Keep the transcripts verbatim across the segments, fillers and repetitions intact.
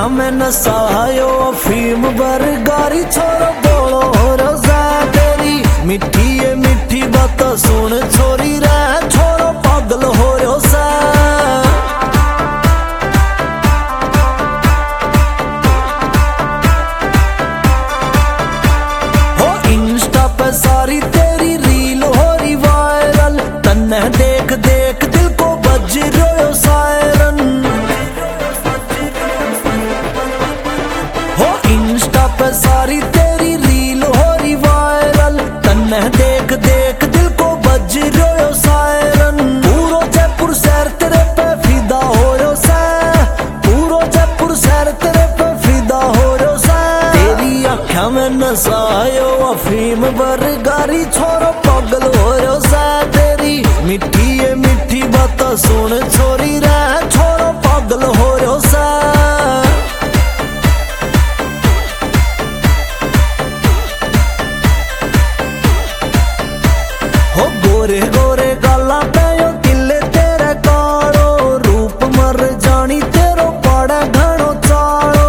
आँखा में नसायो अफीम बरगारी छोरो बोलो रोजा तेरी मिठी ये मिठी बात सुन छोरी रे छोरो पागल हो रोसा। हो इंस्टा पे सारी तेरी रील हो रही वायरल तन्ने देख देख दिल को बज रोयो सायरन। हो इंस्टा पे सारी तेरी रील हो रही वायरल तन्ने देख देख दिल को बज रोयो सायरन। पूरो जयपुर शहर तेरे पे फिदा हो रो सा पूरो जयपुर शहर तेरे पे फिदा हो रो सा। तेरी आँखा में नसायो अफीम बरगारी छोरो पागल हो रो सा तेरी मिठी ये मिठी बात सुन छोरी रे छोरो पागल हो रो सा। हो गोरे गोरे गाला पे यो तिले तेरे कालो रूप मर जानी तेरो पाड़ा घणो चालो।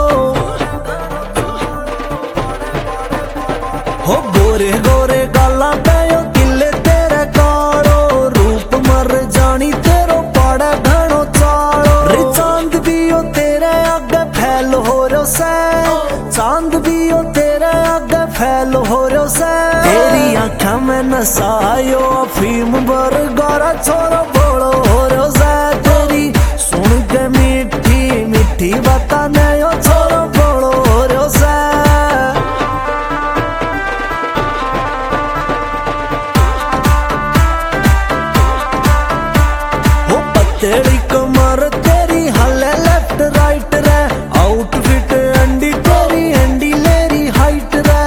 हो गोरे गोरे गाला पे यो तिले तेरे कालो रूप मर जानी तेरो पाड़ा घणो चालो। रे चांद भी यो तेरे आगे फैल हो रो से चांद भी यो तेरे आगे फैल हो रो से। तेरी आँखा में नसायो अफीम बरगारा छोरो बोलो हो रो से तेरी सुन के मीठी मीठी बाता ने यो छोरो बोलो हो रो से। हो पतली कमर तेरी हले लेफ्ट राइट रे आउटफिट अंडी तेरी अंडी लेरी हाइट रे।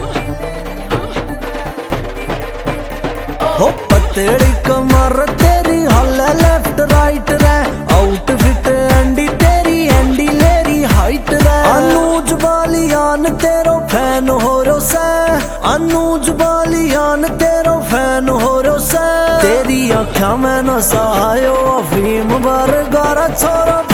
हो पतली कमर तेरी हले लेफ्ट राइट रे आउटफिट अंडी तेरी अंडी लेरी हाइट रे। अनुज बालियान तेरो फैन हो रो से अनुज बालियान तेरो फैन हो रो से। तेरी आँखा में नसायो अफीम बरगारा छोरो